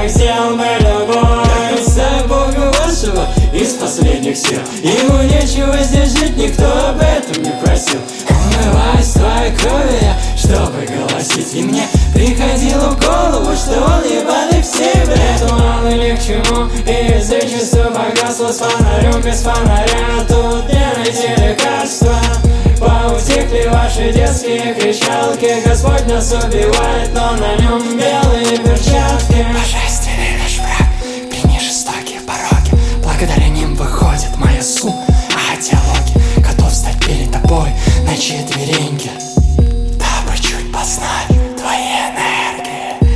так сделал бы любой. Я представь Бога вашего из последних сил. Ему нечего здесь жить, никто об этом не просил. Умываясь твоей кровью я, чтобы голосить, и мне приходило в голову, что он ебаный все бред. Мало ни к чему, и язычество погасло с фонарем, без фонаря тут не найти лекарства. Поутихли ваши детские кричалки, Господь нас убивает, но на нем белые перчатки. Божественный наш враг, прими жестокие пороги, благодаря ним выходит моя сумма, а диалоги готов стать перед тобой на четвереньки, дабы чуть познать твои энергии.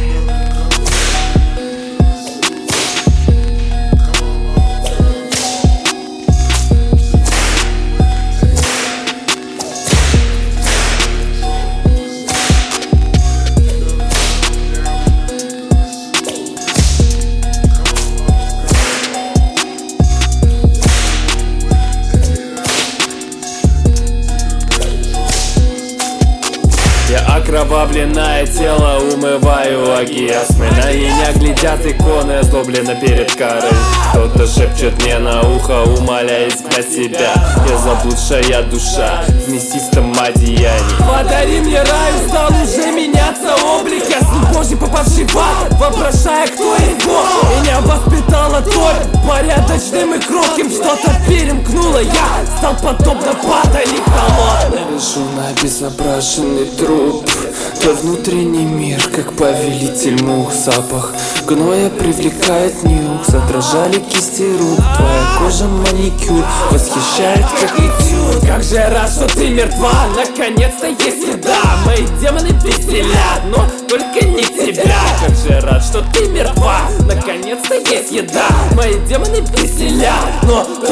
Окровавленное тело умываю агиасмы. На меня глядят иконы, озлобленно перед карой. Кто-то шепчет мне на ухо, умоляя изгнать себя. Я заблудшая душа в мясистом одеянии. Подари мне рай, стал уже меняться облик. Я сын Божий, попавший в ад, воображая, кто его. Меня воспитала толь порядочным и кротким. Что-то перемкнуло, я стал подобно падали холодным. Лежу на обезображенный труп. Твой внутренний мир, как повелитель мух. Запах гноя привлекает нюх. Задрожали кисти рук. Твоя кожа маникюр восхищает, как этюд. Как же я рад, что ты мертва, наконец-то есть еда. Мои демоны веселят, но только не тебя. Как же я рад, что ты мертва, наконец-то есть еда. Мои демоны веселят, но